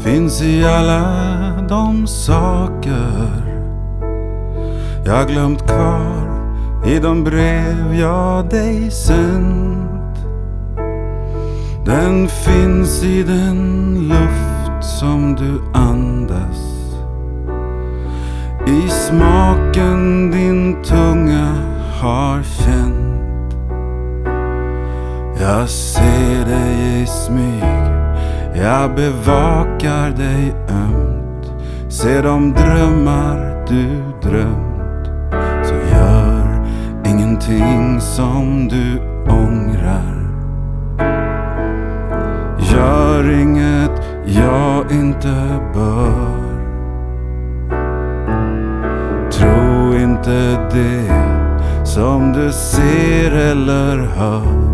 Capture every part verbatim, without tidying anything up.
finns i alla de saker jag glömt kvar i de brev jag dig sänt. Den finns i den luft som du andas, i smaken din tunga har känt. Jag ser dig i smyg, jag bevakar dig ömt. Se de drömmar du drömt, så gör ingenting som du ångrar. Gör inget jag inte bör. Tro inte det som du ser eller hör.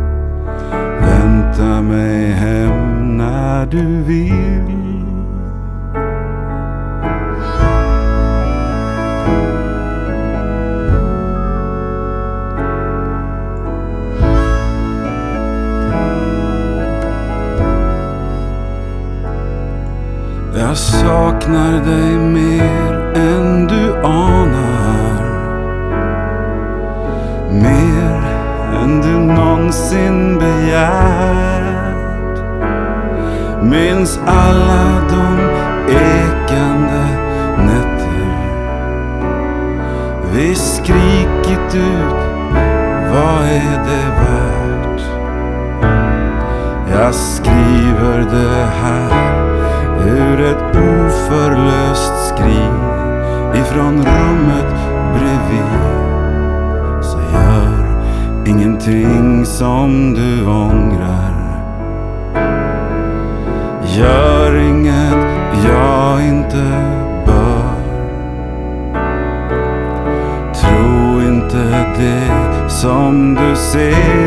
Vänta mig hem när du vill. Jag saknar dig mer än du anar, mer än du någonsin begärt. Minns alla de ekande nätter vi skrikit ut, vad är det värt? Jag skriver det här ur ett oförlöst skrin ifrån rummet bredvid. Så gör ingenting som du ångrar. Gör inget jag inte bör. Tro inte det som du ser